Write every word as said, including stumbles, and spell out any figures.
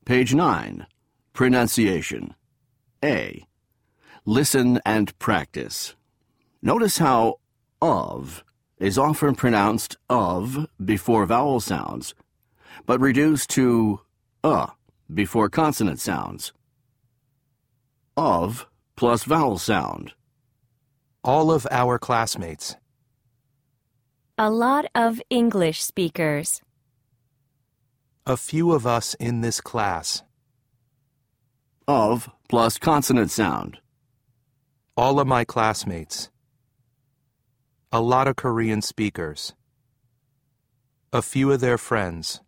Page nine. Pronunciation. A. Listen and practice. Notice how of is often pronounced of before vowel sounds, but reduced to uh before consonant sounds. Of plus vowel sound. All of our classmates. A lot of English speakers. A few of us in this class. Of plus consonant sound. All of my classmates. A lot of Korean speakers. A few of their friends.